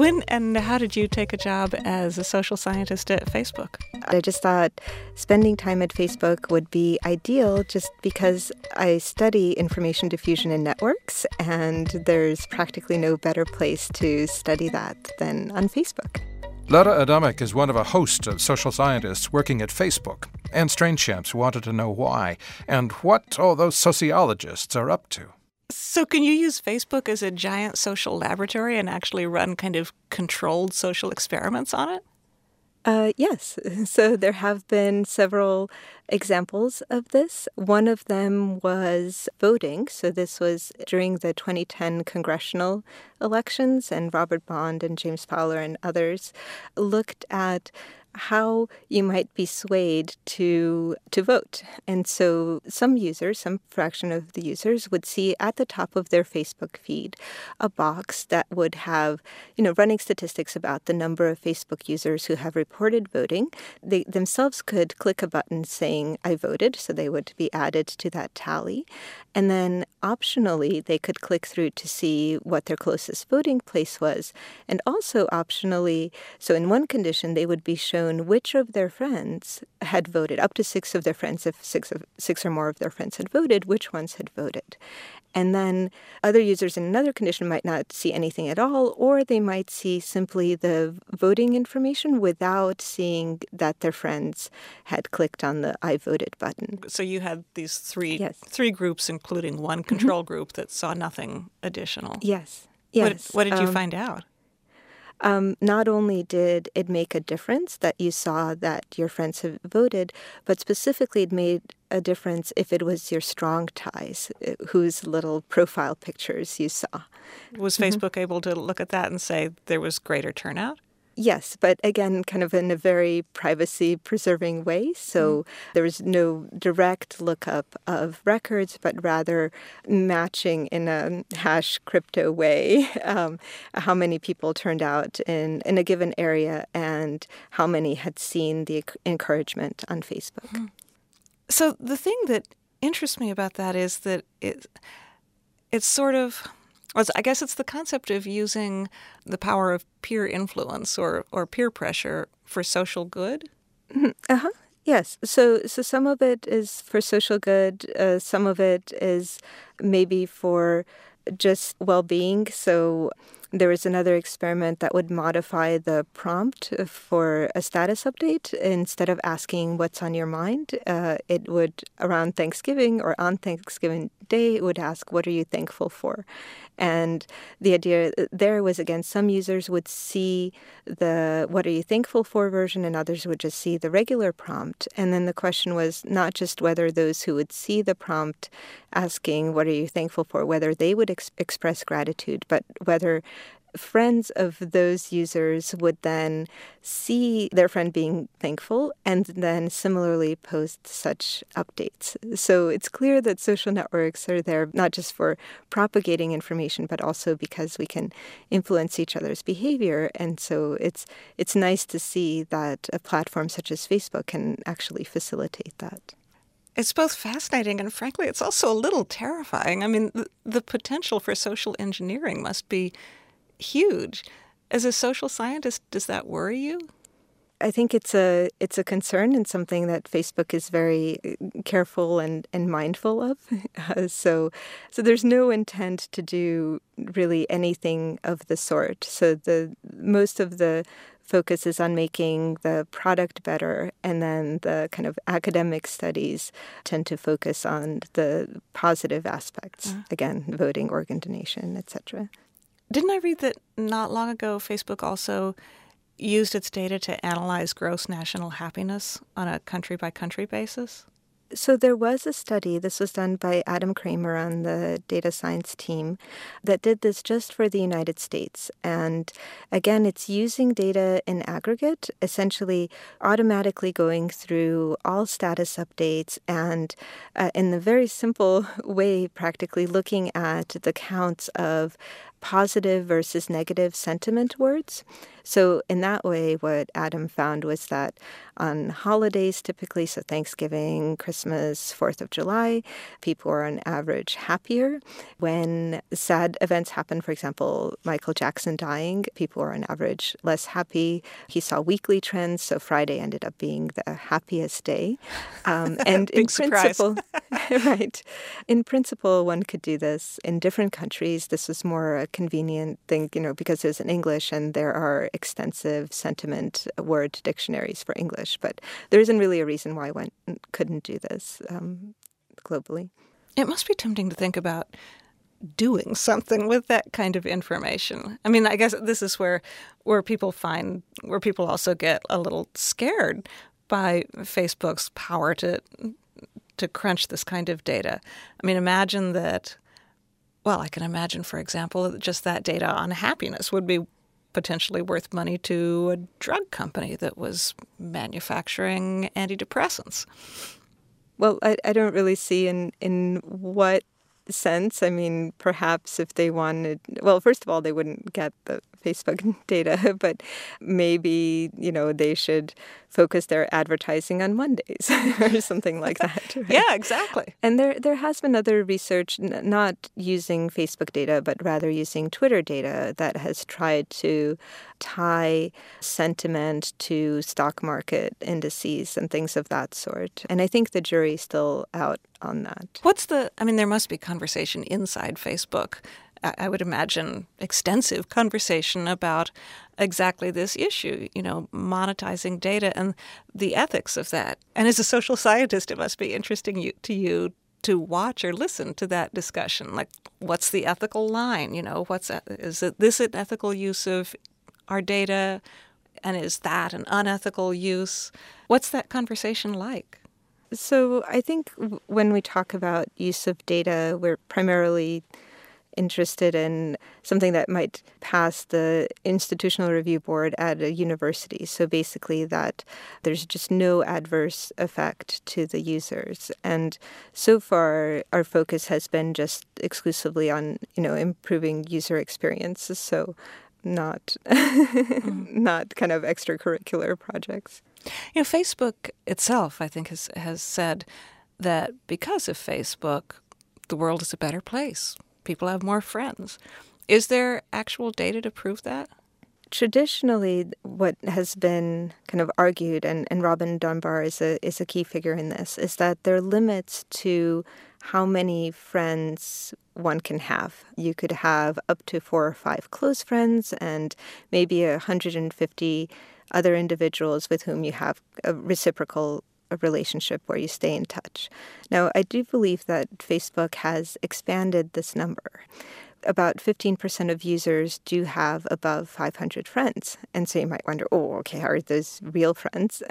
When and how did you take a job as a social scientist at Facebook? I just thought spending time at Facebook would be ideal just because I study information diffusion in networks, and there's practically no better place to study that than on Facebook. Lara Adamek is one of a host of social scientists working at Facebook. Anne Strainchamps wanted to know why and what all those sociologists are up to. So can you use Facebook as a giant social laboratory and actually run kind of controlled social experiments on it? Yes. So there have been several examples of this. One of them was voting. So this was during the 2010 congressional elections, and Robert Bond and James Fowler and others looked at how you might be swayed to vote. And so some users, some fraction of the users, would see at the top of their Facebook feed a box that would have, running statistics about the number of Facebook users who have reported voting. They themselves could click a button saying, I voted, so they would be added to that tally. And then optionally, they could click through to see what their closest voting place was. And also optionally, so in one condition, they would be shown which of their friends had voted, up to 6 of their friends, if six or more of their friends had voted, which ones had voted. And then other users in another condition might not see anything at all, or they might see simply the voting information without seeing that their friends had clicked on the I voted button. So you had these three groups, including one Mm-hmm. control group that saw nothing additional. Yes. What did you find out? Not only did it make a difference that you saw that your friends have voted, but specifically it made a difference if it was your strong ties, whose little profile pictures you saw. Was Facebook able to look at that and say there was greater turnout? Yes, but again, kind of in a very privacy-preserving way. So there was no direct lookup of records, but rather matching in a hash crypto way how many people turned out in a given area and how many had seen the encouragement on Facebook. So the thing that interests me about that is that it's sort of... I guess it's the concept of using the power of peer influence or peer pressure for social good. Uh-huh. Yes. So some of it is for social good. Some of it is maybe for just well-being. So there was another experiment that would modify the prompt for a status update. Instead of asking what's on your mind, it would, around Thanksgiving or on Thanksgiving Day, it would ask, what are you thankful for? And the idea there was, again, some users would see the what are you thankful for version and others would just see the regular prompt. And then the question was not just whether those who would see the prompt asking what are you thankful for, whether they would express gratitude, but whether friends of those users would then see their friend being thankful and then similarly post such updates. So it's clear that social networks are there not just for propagating information, but also because we can influence each other's behavior. And so it's nice to see that a platform such as Facebook can actually facilitate that. It's both fascinating and, frankly, it's also a little terrifying. I mean, the potential for social engineering must be huge. As a social scientist, does that worry you? I think it's a concern and something that Facebook is very careful and mindful of. So there's no intent to do really anything of the sort. So most of the focus is on making the product better, and then the kind of academic studies tend to focus on the positive aspects. Again, voting, organ donation, etc. Didn't I read that not long ago Facebook also used its data to analyze gross national happiness on a country-by-country basis? So there was a study, this was done by Adam Kramer on the data science team, that did this just for the United States. And again, it's using data in aggregate, essentially automatically going through all status updates and in the very simple way, practically looking at the counts of positive versus negative sentiment words. So in that way, what Adam found was that on holidays typically, so Thanksgiving, Christmas, 4th of July, people are on average happier. When sad events happen, for example, Michael Jackson dying, people are on average less happy. He saw weekly trends, so Friday ended up being the happiest day. And in principle, right. In principle, one could do this in different countries. This was more a convenient thing, because it was in English and there are extensive sentiment word dictionaries for English. But there isn't really a reason why one couldn't do this globally. It must be tempting to think about doing something with that kind of information. I mean, I guess this is where people also get a little scared by Facebook's power to crunch this kind of data. I mean, imagine that. Well, I can imagine, for example, that just that data on happiness would be potentially worth money to a drug company that was manufacturing antidepressants. Well, I don't really see in what sense. I mean, perhaps if they wanted, well, first of all, they wouldn't get the Facebook data, but maybe, they should focus their advertising on Mondays or something like that. Right? Yeah, exactly. And there has been other research, not using Facebook data, but rather using Twitter data that has tried to tie sentiment to stock market indices and things of that sort. And I think the jury's still out on that. There must be conversation inside Facebook. I would imagine extensive conversation about exactly this issue, monetizing data and the ethics of that. And as a social scientist, it must be interesting to you to watch or listen to that discussion. Like, what's the ethical line? Is this an ethical use of our data? And is that an unethical use? What's that conversation like? So I think when we talk about use of data, we're primarily interested in something that might pass the institutional review board at a university. So basically that there's just no adverse effect to the users. And so far, our focus has been just exclusively on, improving user experiences. So not not kind of extracurricular projects. Facebook itself, I think, has said that because of Facebook, the world is a better place. People have more friends. Is there actual data to prove that? Traditionally, what has been kind of argued, and Robin Dunbar is a key figure in this, is that there are limits to how many friends one can have. You could have up to 4 or 5 close friends and maybe 150 other individuals with whom you have a reciprocal relationship where you stay in touch. Now, I do believe that Facebook has expanded this number. About 15% of users do have above 500 friends. And so you might wonder, okay, are those real friends?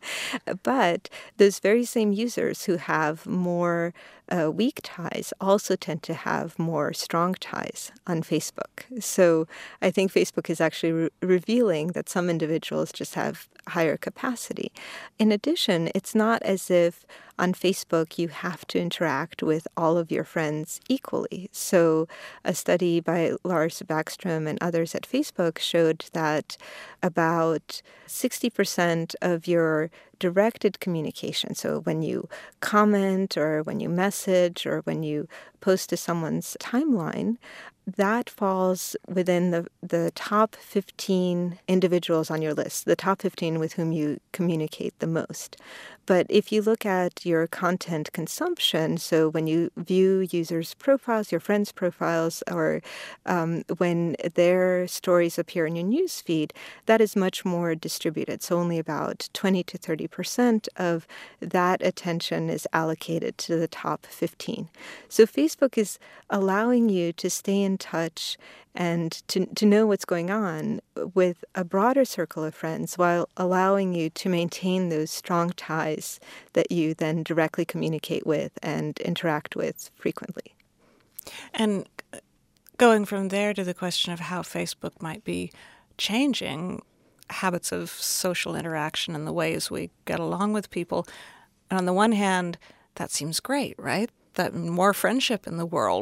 But those very same users who have more weak ties also tend to have more strong ties on Facebook. So I think Facebook is actually revealing that some individuals just have higher capacity. In addition, it's not as if on Facebook you have to interact with all of your friends equally. So a study by Lars Backstrom and others at Facebook showed that about 60% of your directed communication, so when you comment or when you message or when you post to someone's timeline, that falls within the top 15 individuals on your list, the top 15 with whom you communicate the most. But if you look at your content consumption, so when you view users' profiles, your friends' profiles, or when their stories appear in your newsfeed, that is much more distributed. So only about 20 to 30% of that attention is allocated to the top 15. So Facebook is allowing you to stay in touch and to know what's going on with a broader circle of friends while allowing you to maintain those strong ties that you then directly communicate with and interact with frequently. And going from there to the question of how Facebook might be changing habits of social interaction and the ways we get along with people. And on the one hand, that seems great, right? That more friendship in the world.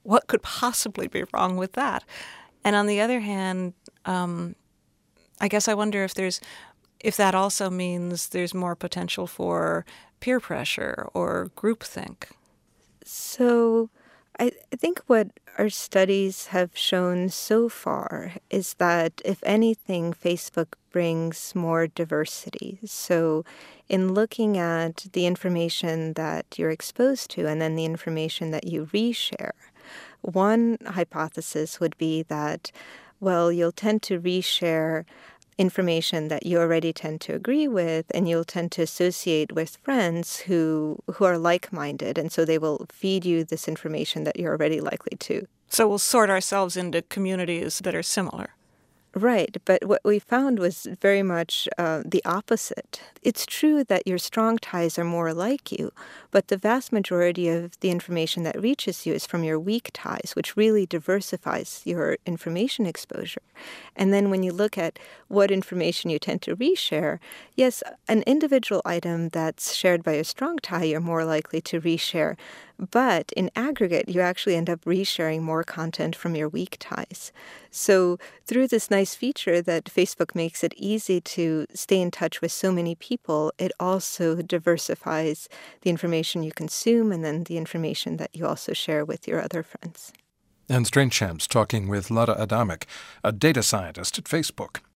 what could possibly be wrong with that? And on the other hand, I guess I wonder if that also means there's more potential for peer pressure or groupthink. So I think what our studies have shown so far is that, if anything, Facebook brings more diversity. So in looking at the information that you're exposed to and then the information that you reshare, one hypothesis would be that, well, you'll tend to reshare information that you already tend to agree with, and you'll tend to associate with friends who are like-minded, and so they will feed you this information that you're already likely to. So we'll sort ourselves into communities that are similar. Right, but what we found was very much the opposite. It's true that your strong ties are more like you, but the vast majority of the information that reaches you is from your weak ties, which really diversifies your information exposure. And then when you look at what information you tend to reshare, yes, an individual item that's shared by a strong tie, you're more likely to reshare. But in aggregate, you actually end up resharing more content from your weak ties. So through this nice feature that Facebook makes it easy to stay in touch with so many people, it also diversifies the information you consume and then the information that you also share with your other friends. And Strange Champs talking with Lada Adamic, a data scientist at Facebook.